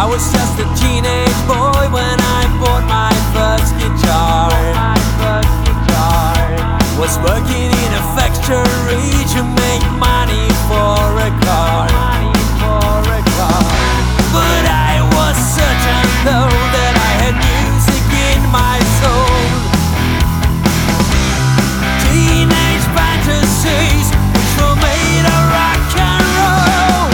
I was just a teenage boy when I bought my first guitar. Was working in a factory to make money for a car. But I was certain though that I had music in my soul. Teenage fantasies which were made of rock and roll.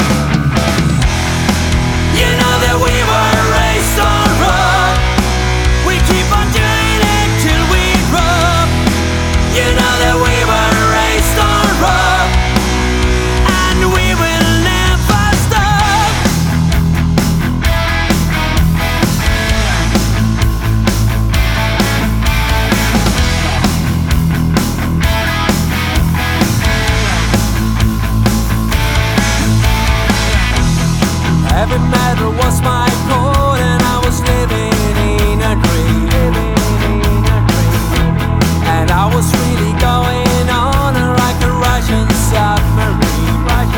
You know that we were raised on rock. We keep on doing it till we grow. You know that we were raised on rock, and we will never stop. Heavy metal was my code, and I was living in a dream. And I was really going on like a Russian submarine.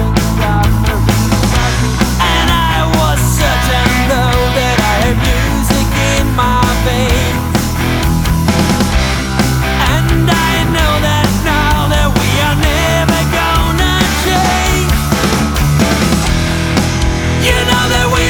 And I was certain though that I had music in my veins. And I know that now that we are never gonna change. You know that we